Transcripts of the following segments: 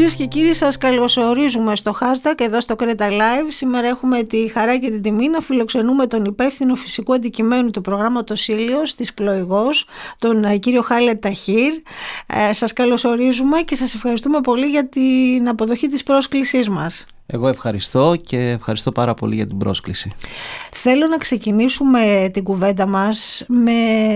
Κυρίες και κύριοι, σας καλωσορίζουμε στο hashtag εδώ στο Creta Live. Σήμερα έχουμε τη χαρά και την τιμή να φιλοξενούμε τον υπεύθυνο φυσικού αντικειμένου του προγράμματος Ήλιος της Πλοηγός, τον κύριο Χάλετ Ταχίρ. Σας καλωσορίζουμε και σας ευχαριστούμε πολύ για την αποδοχή της πρόσκλησής μας. Εγώ ευχαριστώ και ευχαριστώ πάρα πολύ για την πρόσκληση. Θέλω να ξεκινήσουμε την κουβέντα μας με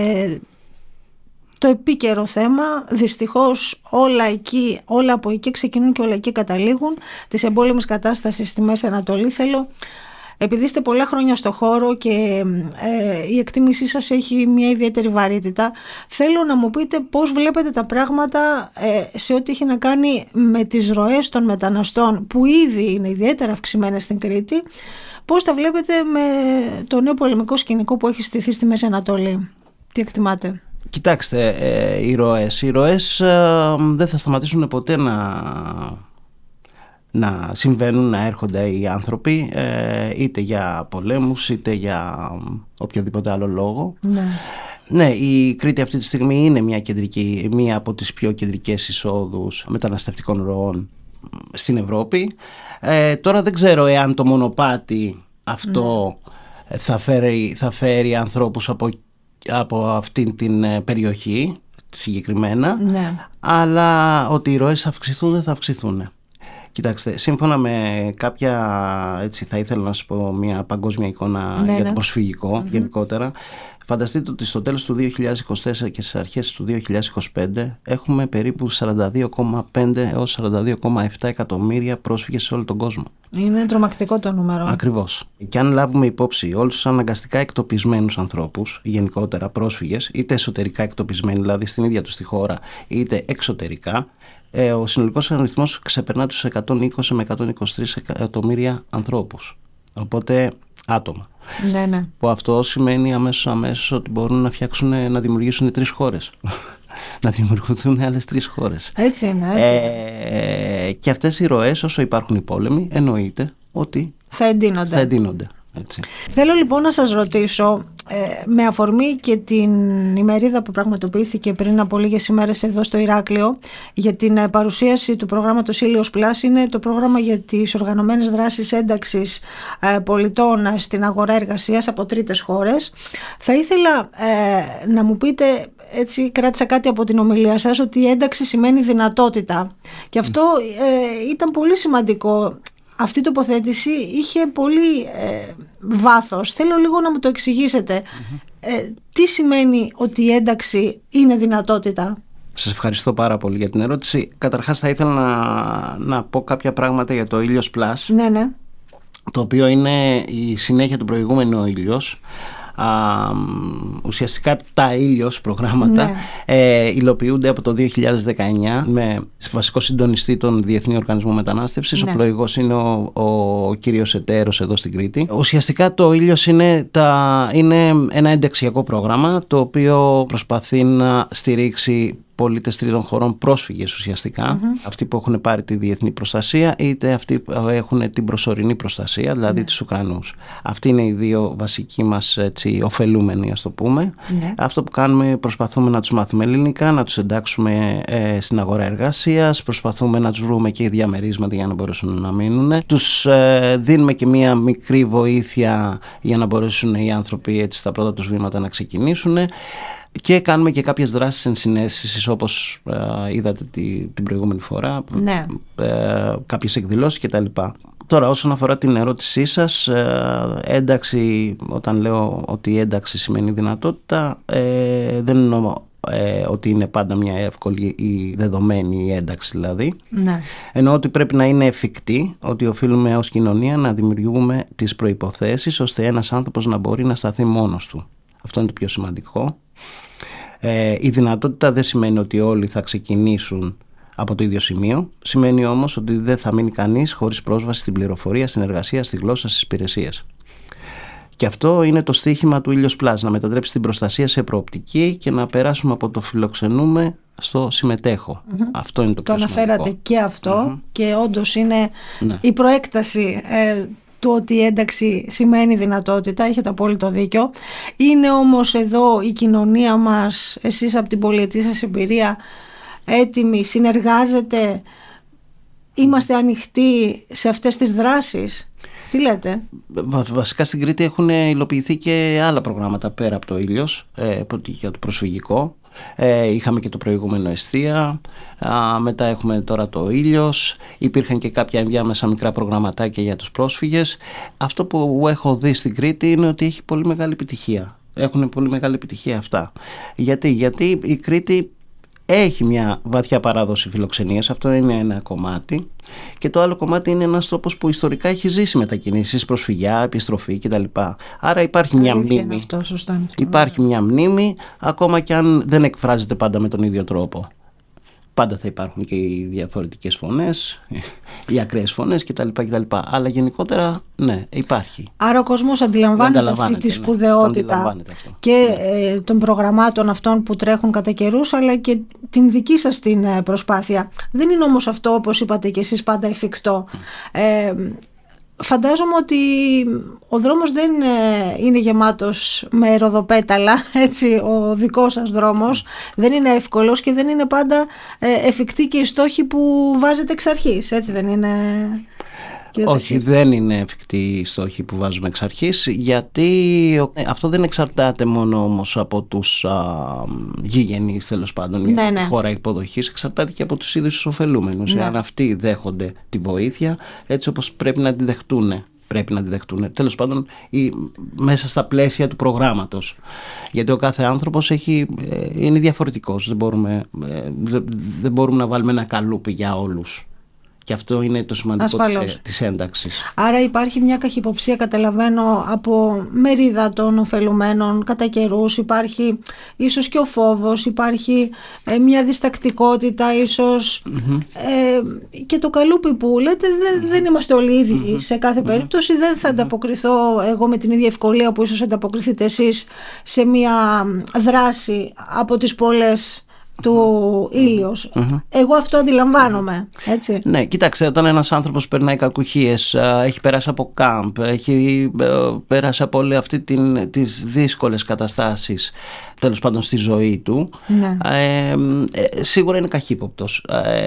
το επίκαιρο θέμα. Δυστυχώς όλα από εκεί ξεκινούν και όλα εκεί καταλήγουν, της εμπόλεμης κατάστασης στη Μέση Ανατολή. Θέλω, επειδή είστε πολλά χρόνια στο χώρο και η εκτίμησή σας έχει μια ιδιαίτερη βαρύτητα, θέλω να μου πείτε πώς βλέπετε τα πράγματα σε ό,τι έχει να κάνει με τις ροές των μεταναστών που ήδη είναι ιδιαίτερα αυξημένες στην Κρήτη. Πώς τα βλέπετε με το νέο πολεμικό σκηνικό που έχει στηθεί στη Μέση Ανατολή? Τι εκτιμάτε? Κοιτάξτε, οι ροές δεν θα σταματήσουν ποτέ να συμβαίνουν, να έρχονται οι άνθρωποι, είτε για πολέμους είτε για οποιοδήποτε άλλο λόγο. Ναι, η Κρήτη αυτή τη στιγμή είναι μία από τις πιο κεντρικές εισόδους μεταναστευτικών ροών στην Ευρώπη. Τώρα δεν ξέρω εάν το μονοπάτι αυτό θα φέρει ανθρώπους από αυτήν την περιοχή συγκεκριμένα, αλλά ότι οι ροές θα αυξηθούν, δεν θα αυξηθούν. Κοιτάξτε, σύμφωνα με κάποια, έτσι θα ήθελα να σας πω, μια παγκόσμια εικόνα για το προσφυγικό γενικότερα. Φανταστείτε ότι στο τέλος του 2024 και στις αρχές του 2025 έχουμε περίπου 42,5 έως 42,7 εκατομμύρια πρόσφυγες σε όλο τον κόσμο. Είναι τρομακτικό το νούμερο. Ακριβώς. Και αν λάβουμε υπόψη όλους τους αναγκαστικά εκτοπισμένους ανθρώπους, γενικότερα πρόσφυγες, είτε εσωτερικά εκτοπισμένοι, δηλαδή στην ίδια τους τη χώρα, είτε εξωτερικά, ο συνολικός αριθμός ξεπερνά τους 120 με 123 εκατομμύρια ανθρώπους. Οπότε άτομα. Ναι. Που αυτό σημαίνει αμέσως ότι μπορούν να δημιουργήσουν 3 χώρες. Να δημιουργηθούν άλλες 3 χώρες. Έτσι είναι. Και αυτές οι ροές, όσο υπάρχουν οι πόλεμοι, εννοείται ότι θα εντείνονται. Έτσι. Θέλω λοιπόν να σας ρωτήσω, με αφορμή και την ημερίδα που πραγματοποιήθηκε πριν από λίγες ημέρες εδώ στο Ηράκλειο για την παρουσίαση του προγράμματος Ήλιος Plus, είναι το πρόγραμμα για τις οργανωμένες δράσεις ένταξης πολιτών στην αγορά εργασίας από τρίτες χώρες. Θα ήθελα να μου πείτε, έτσι κράτησα κάτι από την ομιλία σας, ότι η ένταξη σημαίνει δυνατότητα, και αυτό ήταν πολύ σημαντικό. Αυτή η τοποθέτηση είχε πολύ βάθος. Θέλω λίγο να μου το εξηγήσετε. Τι σημαίνει ότι η ένταξη είναι δυνατότητα? Σας ευχαριστώ πάρα πολύ για την ερώτηση. Καταρχάς θα ήθελα να πω κάποια πράγματα για το Ήλιος Plus. Ναι. Το οποίο είναι η συνέχεια του προηγούμενου Ήλιος. Ουσιαστικά τα Ήλιος προγράμματα υλοποιούνται από το 2019 με βασικό συντονιστή τον Διεθνή Οργανισμό Μετανάστευσης. Ο Πλοηγός είναι ο κύριος εταίρος εδώ στην Κρήτη. Ουσιαστικά το Ήλιος είναι ένα ενταξιακό πρόγραμμα το οποίο προσπαθεί να στηρίξει πολίτες τρίτων χωρών, πρόσφυγες ουσιαστικά, αυτοί που έχουν πάρει τη διεθνή προστασία είτε αυτοί που έχουν την προσωρινή προστασία, δηλαδή τους Ουκρανούς. Αυτοί είναι οι δύο βασικοί μας ωφελούμενοι, ας το πούμε. Αυτό που κάνουμε, προσπαθούμε να τους μάθουμε ελληνικά, να τους εντάξουμε στην αγορά εργασίας, προσπαθούμε να τους βρούμε και διαμερίσματα για να μπορέσουν να μείνουν. Τους δίνουμε και μία μικρή βοήθεια για να μπορέσουν οι άνθρωποι έτσι στα πρώτα τους βήματα να ξεκινήσουν. Και κάνουμε και κάποιες δράσεις ενσυναίσθησης, όπως είδατε την προηγούμενη φορά, κάποιες εκδηλώσεις κτλ. Τώρα, όσον αφορά την ερώτησή σας, ένταξη, όταν λέω ότι η ένταξη σημαίνει δυνατότητα, δεν εννοώ ότι είναι πάντα μια εύκολη ή δεδομένη η ένταξη δηλαδή. Εννοώ ότι πρέπει να είναι εφικτή, ότι οφείλουμε ως κοινωνία να δημιουργούμε τις προϋποθέσεις ώστε ένας άνθρωπος να μπορεί να σταθεί μόνος του. Αυτό είναι το πιο σημαντικό. Η δυνατότητα δεν σημαίνει ότι όλοι θα ξεκινήσουν από το ίδιο σημείο. Σημαίνει όμως ότι δεν θα μείνει κανείς χωρίς πρόσβαση στην πληροφορία, στην εργασία, στη γλώσσα, στις υπηρεσίες. Και αυτό είναι το στίχημα του Ήλιος Plus, να μετατρέψει την προστασία σε προοπτική και να περάσουμε από το φιλοξενούμε στο συμμετέχω. Αυτό είναι το πιο σημαντικό. Το αναφέρατε και αυτό και όντως είναι η προέκταση του ότι η ένταξη σημαίνει δυνατότητα, έχετε απόλυτο δίκιο. Είναι όμως εδώ η κοινωνία μας, εσείς από την πολυετή σας εμπειρία, έτοιμη, συνεργάζεται είμαστε ανοιχτοί σε αυτές τις δράσεις? Τι λέτε? Βασικά στην Κρήτη έχουν υλοποιηθεί και άλλα προγράμματα πέρα από το Ήλιος, για το προσφυγικό. Είχαμε και το προηγούμενο Εστία, μετά έχουμε τώρα το Ήλιος, υπήρχαν και κάποια ενδιάμεσα μικρά προγραμματάκια για τους πρόσφυγες. Αυτό που έχω δει στην Κρήτη είναι ότι έχει πολύ μεγάλη επιτυχία. Έχουν πολύ μεγάλη επιτυχία αυτά. Γιατί η Κρήτη έχει μια βαθιά παράδοση φιλοξενίας, αυτό είναι ένα κομμάτι, και το άλλο κομμάτι είναι ένας τρόπος που ιστορικά έχει ζήσει μετακινήσεις, προσφυγιά, επιστροφή κτλ. Άρα υπάρχει μια μνήμη. Αυτό, σωστά. Υπάρχει μια μνήμη, ακόμα και αν δεν εκφράζεται πάντα με τον ίδιο τρόπο. Πάντα θα υπάρχουν και οι διαφορετικές φωνές, οι ακραίες φωνές κτλ. Αλλά γενικότερα, ναι, υπάρχει. Άρα ο κόσμος αντιλαμβάνεται αυτή τη σπουδαιότητα και των προγραμμάτων αυτών που τρέχουν κατά καιρούς, αλλά και την δική σας την προσπάθεια. Δεν είναι όμως αυτό, όπως είπατε και εσείς, πάντα εφικτό. Φαντάζομαι ότι ο δρόμος δεν είναι γεμάτος με ροδοπέταλα, έτσι, ο δικός σας δρόμος δεν είναι εύκολος και δεν είναι πάντα εφικτοί και οι στόχοι που βάζετε εξ αρχής, έτσι δεν είναι? Όχι, δεν είναι εφικτοί οι στόχοι που βάζουμε εξ αρχής, γιατί αυτό δεν εξαρτάται μόνο όμως από τους γηγενείς, τέλος πάντων, η χώρα υποδοχής, εξαρτάται και από τους ίδιους τους ωφελούμενους. Αν αυτοί δέχονται τη βοήθεια έτσι όπως πρέπει να τη δεχτούν. Τέλος πάντων, μέσα στα πλαίσια του προγράμματος. Γιατί ο κάθε άνθρωπος είναι διαφορετικός. Δεν μπορούμε να βάλουμε ένα καλούπι για όλους. Και αυτό είναι το σημαντικό της ένταξης. Άρα υπάρχει μια καχυποψία, καταλαβαίνω, από μερίδα των ωφελουμένων κατά καιρούς. Υπάρχει ίσως και ο φόβος, υπάρχει μια διστακτικότητα ίσως, και το καλούπι που λέτε, δεν είμαστε όλοι ίδιοι σε κάθε περίπτωση. Δεν θα ανταποκριθώ εγώ με την ίδια ευκολία που ίσως ανταποκριθείτε εσείς σε μια δράση από τις πολλές του Ήλιος. Εγώ αυτό αντιλαμβάνομαι, έτσι. Ναι, κοιτάξτε, όταν ένας άνθρωπος περνάει κακουχίες, έχει περάσει από κάμπ, έχει περάσει από όλη αυτή τις δύσκολες καταστάσεις, τέλος πάντων, στη ζωή του, σίγουρα είναι καχύποπτος.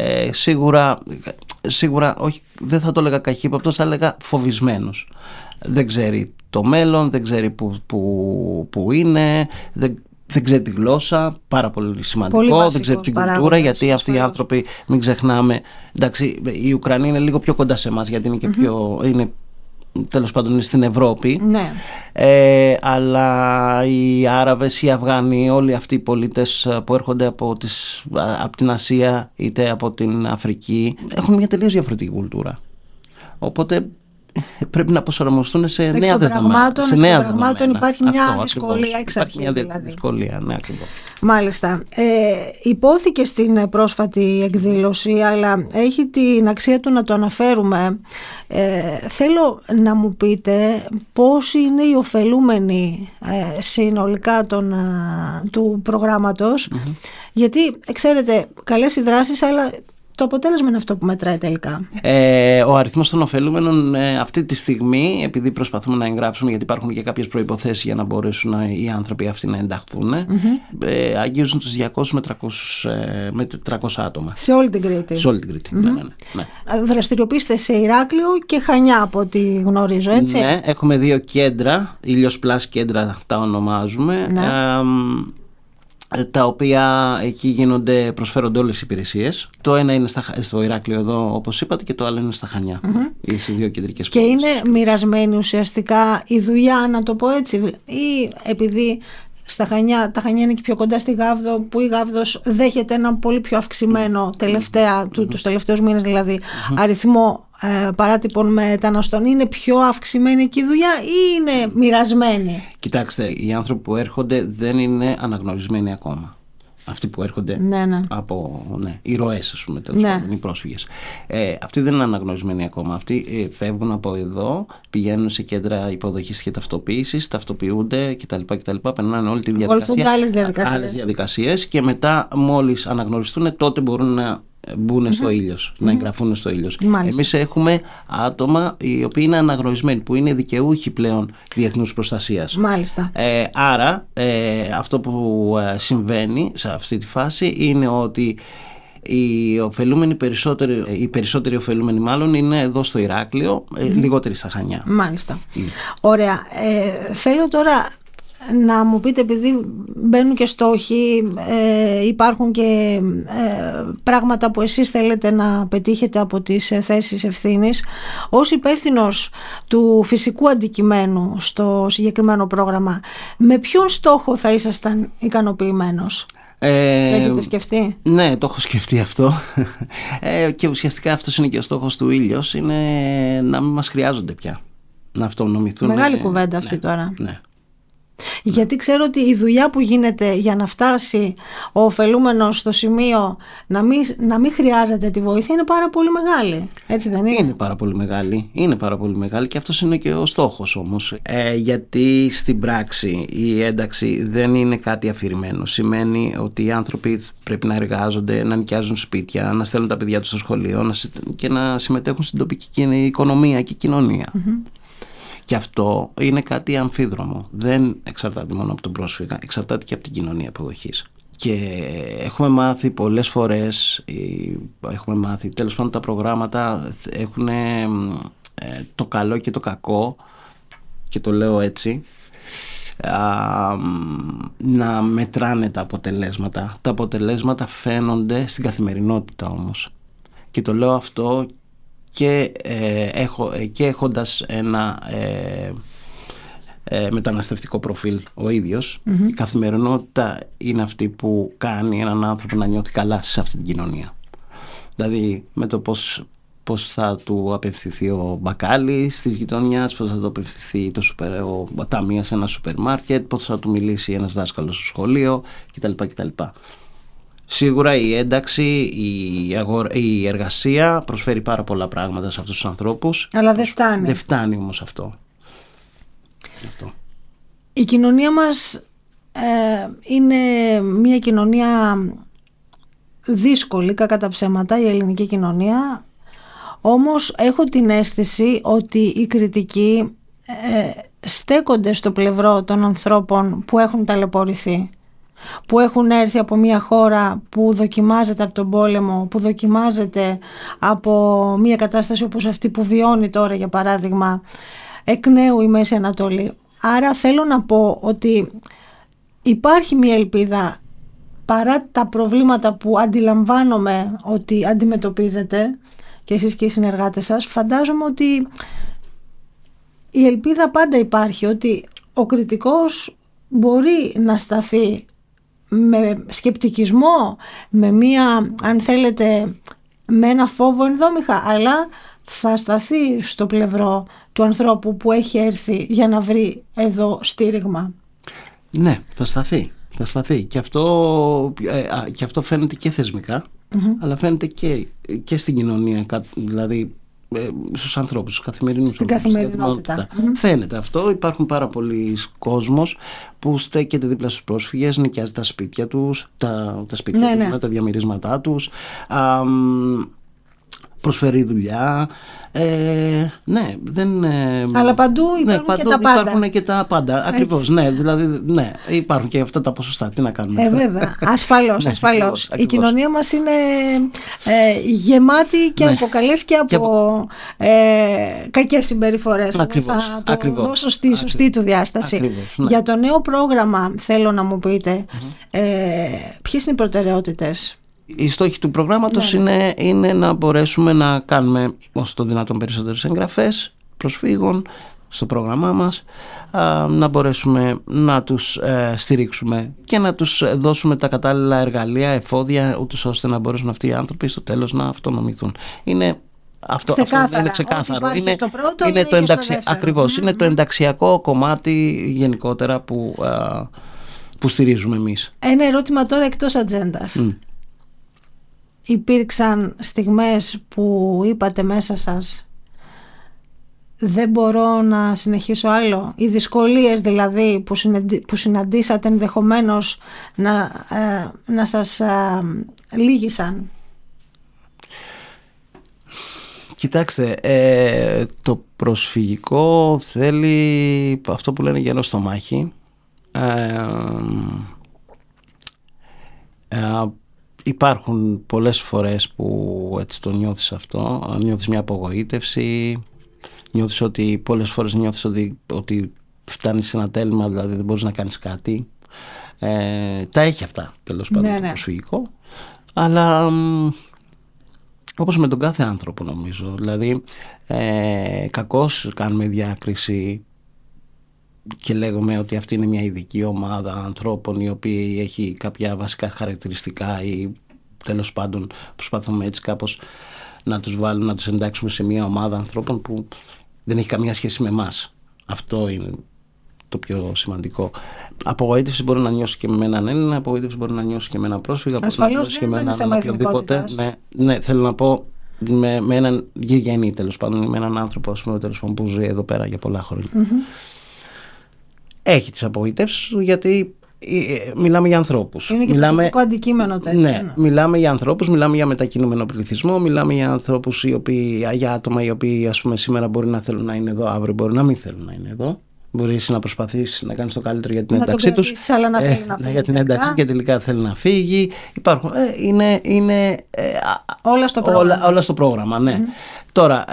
Σίγουρα, όχι, δεν θα το έλεγα καχύποπτος, θα έλεγα φοβισμένος. Δεν ξέρει το μέλλον, δεν ξέρει που είναι, δεν ξέρει τη γλώσσα, πάρα πολύ σημαντικό, δεν ξέρει την κουλτούρα, γιατί αυτοί οι άνθρωποι, μην ξεχνάμε, εντάξει, η Ουκρανία είναι λίγο πιο κοντά σε εμάς, γιατί είναι και είναι, τέλος πάντων, είναι στην Ευρώπη, αλλά οι Άραβες, οι Αφγάνοι, όλοι αυτοί οι πολίτες που έρχονται από την Ασία είτε από την Αφρική, έχουν μια τελείως διαφορετική κουλτούρα, οπότε πρέπει να προσαρμοστούν σε νέα δεδομένα. Υπάρχει μια δυσκολία εξ αρχής. Υπάρχει μια δυσκολία, ναι, ακριβώς. Μάλιστα. Υπόθηκε στην πρόσφατη εκδήλωση, αλλά έχει την αξία του να το αναφέρουμε. Θέλω να μου πείτε πώς είναι οι ωφελούμενοι συνολικά του προγράμματος, γιατί, ξέρετε, καλές οι δράσεις, αλλά το αποτέλεσμα είναι αυτό που μετράει τελικά. Ο αριθμός των ωφελούμενων αυτή τη στιγμή, επειδή προσπαθούμε να εγγράψουμε, γιατί υπάρχουν και κάποιες προϋποθέσεις για να μπορέσουν οι άνθρωποι αυτοί να ενταχθούν, αγγίζουν τους 200 με 300 άτομα. Σε όλη την Κρήτη. Σε όλη την Κρήτη, ναι. Δραστηριοποιείστε σε Ηράκλειο και Χανιά, από ό,τι γνωρίζω, έτσι. Ναι, έχουμε 2 κέντρα, Ήλιος Πλάς κέντρα τα ονομάζουμε. Ναι. Τα οποία εκεί προσφέρονται όλες οι υπηρεσίες. Το ένα είναι στο Ηράκλειο εδώ, όπως είπατε, και το άλλο είναι στα Χανιά, στις 2 κεντρικές πόλεις. Και είναι μοιρασμένη ουσιαστικά η δουλειά, να το πω έτσι, ή επειδή τα Χανιά είναι και πιο κοντά στη Γάβδο, που η Γάβδος δέχεται ένα πολύ πιο αυξημένο τους τελευταίους μήνες, δηλαδή αριθμό παράτυπων μεταναστών, είναι πιο αυξημένη εκεί η δουλειά ή είναι μοιρασμένη? Κοιτάξτε, οι άνθρωποι που έρχονται δεν είναι αναγνωρισμένοι ακόμα. Αυτοί που έρχονται από οι ροές, ας πούμε, τέλος πάντων, οι πρόσφυγες. Αυτοί δεν είναι αναγνωρισμένοι ακόμα. Αυτοί φεύγουν από εδώ, πηγαίνουν σε κέντρα υποδοχής και ταυτοποίησης, ταυτοποιούνται κτλ. Περνάνε όλη τη διαδικασία. Άλλες διαδικασίες, και μετά, μόλις αναγνωριστούν, τότε μπορούν να μπουν στο Ήλιος, να εγγραφούν στο Ήλιος. Εμείς έχουμε άτομα οι οποίοι είναι αναγνωρισμένοι, που είναι δικαιούχοι πλέον διεθνούς προστασίας. Μάλιστα. Άρα αυτό που συμβαίνει σε αυτή τη φάση είναι ότι Οι περισσότεροι ωφελούμενοι μάλλον είναι εδώ στο Ηράκλειο, λιγότεροι στα Χανιά. Μάλιστα. Ωραία. Θέλω τώρα να μου πείτε, επειδή μπαίνουν και στόχοι, υπάρχουν και πράγματα που εσείς θέλετε να πετύχετε από τις θέσεις ευθύνης, ως υπεύθυνος του φυσικού αντικειμένου στο συγκεκριμένο πρόγραμμα, με ποιον στόχο θα ήσασταν ικανοποιημένος? Το έχετε σκεφτεί? Ναι, το έχω σκεφτεί αυτό. Και ουσιαστικά αυτός είναι και ο στόχος του Ήλιος, είναι να μην μας χρειάζονται πια, να αυτονομηθούν. Μεγάλη κουβέντα αυτή τώρα. Ναι. Γιατί ξέρω ότι η δουλειά που γίνεται για να φτάσει ο ωφελούμενος στο σημείο να μην χρειάζεται τη βοήθεια είναι πάρα πολύ μεγάλη. Έτσι δεν είναι? Είναι πάρα πολύ μεγάλη και αυτός είναι και ο στόχος όμως. Γιατί στην πράξη η ένταξη δεν είναι κάτι αφηρημένο. Σημαίνει ότι οι άνθρωποι πρέπει να εργάζονται, να νοικιάζουν σπίτια, να στέλνουν τα παιδιά τους στο σχολείο και να συμμετέχουν στην τοπική οικονομία και κοινωνία. Και αυτό είναι κάτι αμφίδρομο. Δεν εξαρτάται μόνο από τον πρόσφυγα, εξαρτάται και από την κοινωνία αποδοχής. Και έχουμε μάθει πολλές φορές, τέλος πάντων τα προγράμματα έχουν το καλό και το κακό, και το λέω έτσι, να μετράνε τα αποτελέσματα. Τα αποτελέσματα φαίνονται στην καθημερινότητα όμως. Και το λέω αυτό και έχοντας ένα μεταναστευτικό προφίλ ο ίδιος. Η καθημερινότητα είναι αυτή που κάνει έναν άνθρωπο να νιώθει καλά σε αυτή την κοινωνία. Δηλαδή με το πώς θα του απευθυνθεί ο μπακάλης της γειτονιάς, πώς θα του απευθυνθεί ο ταμείας σε ένα σούπερ μάρκετ, πώς θα του μιλήσει ένας δάσκαλος στο σχολείο κτλ. Σίγουρα η ένταξη, η εργασία προσφέρει πάρα πολλά πράγματα σε αυτούς τους ανθρώπους. Αλλά δεν φτάνει. Δεν φτάνει όμως αυτό. Η κοινωνία μας είναι μια κοινωνία δύσκολη, κακά τα ψέματα, η ελληνική κοινωνία. Όμως έχω την αίσθηση ότι οι κριτικοί στέκονται στο πλευρό των ανθρώπων που έχουν ταλαιπωρηθεί, που έχουν έρθει από μια χώρα που δοκιμάζεται από τον πόλεμο, που δοκιμάζεται από μια κατάσταση όπως αυτή που βιώνει τώρα, για παράδειγμα, εκ νέου η Μέση Ανατολή. Άρα θέλω να πω ότι υπάρχει μια ελπίδα, παρά τα προβλήματα που αντιλαμβάνομαι ότι αντιμετωπίζετε και εσείς και οι συνεργάτες σας. Φαντάζομαι ότι η ελπίδα πάντα υπάρχει, ότι ο κριτικός μπορεί να σταθεί με σκεπτικισμό, με μία, αν θέλετε, με ένα φόβο ενδόμηχα, αλλά θα σταθεί στο πλευρό του ανθρώπου που έχει έρθει για να βρει εδώ στήριγμα. Ναι, θα σταθεί. Και αυτό φαίνεται και θεσμικά, αλλά φαίνεται και στην κοινωνία, δηλαδή στους ανθρώπους, στους καθημερινούς. Στην καθημερινότητα. Φαίνεται αυτό. Υπάρχουν πάρα πολλοί κόσμος που στέκεται δίπλα στους πρόσφυγες, νοικιάζει τα σπίτια τους, τα σπίτια τους, τα διαμερίσματά τους, προσφέρει δουλειά. Αλλά παντού υπάρχουν και τα πάντα. Υπάρχουν και τα πάντα. Ακριβώς. Ναι, δηλαδή, υπάρχουν και αυτά τα ποσοστά. Τι να κάνουμε. Βέβαια. Ασφαλώς. Ακριβώς. Η κοινωνία μας είναι γεμάτη και από καλές και από κακές συμπεριφορές. Θα το δώσω στη σωστή του διάσταση. Ακριβώς, ναι. Για το νέο πρόγραμμα θέλω να μου πείτε ποιες είναι οι προτεραιότητες. Οι στόχοι του προγράμματος είναι να μπορέσουμε να κάνουμε όσο το δυνατόν περισσότερες εγγραφές προσφύγων στο πρόγραμμά μας, να μπορέσουμε να τους στηρίξουμε και να τους δώσουμε τα κατάλληλα εργαλεία, εφόδια, ούτως ώστε να μπορέσουν αυτοί οι άνθρωποι στο τέλος να αυτονομηθούν. Αυτό είναι ξεκάθαρο. Είναι το ενταξιακό κομμάτι γενικότερα που στηρίζουμε εμείς. Ένα ερώτημα τώρα εκτός ατζέντας. Υπήρξαν στιγμές που είπατε μέσα σας, δεν μπορώ να συνεχίσω άλλο? Οι δυσκολίες δηλαδή που συναντήσατε ενδεχομένως να σας λύγησαν? Κοιτάξτε, το προσφυγικό θέλει αυτό που λένε γερό στο μάχη. υπάρχουν πολλές φορές που έτσι το νιώθεις αυτό, νιώθεις μια απογοήτευση, νιώθεις ότι πολλές φορές νιώθεις ότι φτάνεις σε ένα τέλμα, δηλαδή δεν μπορείς να κάνεις κάτι. Τα έχει αυτά τέλος πάντων το προσφυγικό, αλλά όπως με τον κάθε άνθρωπο νομίζω, δηλαδή κακώς κάνουμε διάκριση και λέγουμε ότι αυτή είναι μια ειδική ομάδα ανθρώπων η οποία έχει κάποια βασικά χαρακτηριστικά ή τέλος πάντων προσπαθούμε έτσι κάπως να τους βάλουμε, να τους εντάξουμε σε μια ομάδα ανθρώπων που δεν έχει καμία σχέση με εμάς. Αυτό είναι το πιο σημαντικό. Απογοήτευση μπορεί να νιώσει και με έναν Έλληνα, απογοήτευση μπορεί να νιώσει και με έναν πρόσφυγα, μπορεί να νιώσει και με έναν οποιοδήποτε. Ναι, θέλω να πω με έναν γηγενή τέλος πάντων, με έναν άνθρωπο τέλος πάντων, που ζει εδώ πέρα για πολλά χρόνια. Έχει τις απογοητεύσεις του, γιατί μιλάμε για ανθρώπους. Είναι και το φυσικό αντικείμενο τέτοιο. Ναι, μιλάμε για ανθρώπους, μιλάμε για μετακινούμενο πληθυσμό, μιλάμε για ανθρώπους για άτομα οι οποίοι ας πούμε σήμερα μπορεί να θέλουν να είναι εδώ, αύριο μπορεί να μην θέλουν να είναι εδώ. Μπορεί να προσπαθήσεις να κάνεις το καλύτερο για την ένταξή τους. Αλλά να θέλει να φύγει. Για την ένταξη και τελικά θέλει να φύγει. Υπάρχουν. Είναι όλα στο πρόγραμμα. Όλα στο πρόγραμμα, ναι. Τώρα,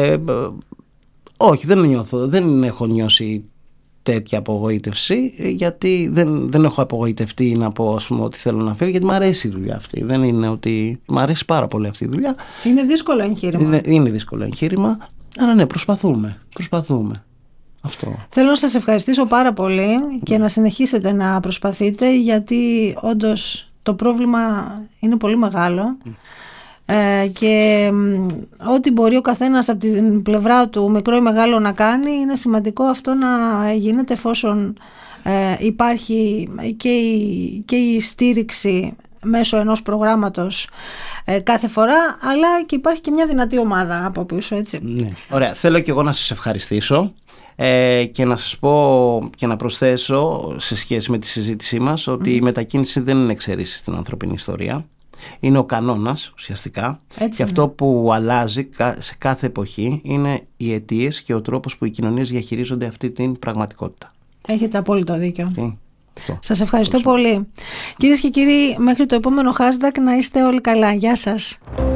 όχι, δεν έχω νιώσει τέτοια απογοήτευση, γιατί δεν έχω απογοητευτεί να πω ας πούμε ότι θέλω να φύγω, γιατί μου αρέσει η δουλειά αυτή. Δεν είναι ότι μου αρέσει πάρα πολύ αυτή η δουλειά. Είναι δύσκολο εγχείρημα. Είναι δύσκολο εγχείρημα, αλλά ναι, προσπαθούμε. Αυτό. Θέλω να σας ευχαριστήσω πάρα πολύ και να συνεχίσετε να προσπαθείτε, γιατί όντως το πρόβλημα είναι πολύ μεγάλο και ό,τι μπορεί ο καθένας από την πλευρά του, μικρό ή μεγάλο, να κάνει, είναι σημαντικό αυτό να γίνεται, εφόσον υπάρχει και η στήριξη μέσω ενός προγράμματος κάθε φορά, αλλά και υπάρχει και μια δυνατή ομάδα από πίσω, έτσι. Ναι. Ωραία, θέλω και εγώ να σας ευχαριστήσω και να σας πω και να προσθέσω σε σχέση με τη συζήτησή μας ότι η μετακίνηση δεν είναι εξαίρεση στην ανθρωπινή ιστορία. Είναι ο κανόνας ουσιαστικά. Έτσι, και αυτό που αλλάζει σε κάθε εποχή είναι οι αιτίες και ο τρόπος που οι κοινωνίες διαχειρίζονται αυτή την πραγματικότητα. Έχετε απόλυτο δίκιο. Σας ευχαριστώ πολύ. Κυρίες και κύριοι, μέχρι το επόμενο hashtag να είστε όλοι καλά. Γεια σας.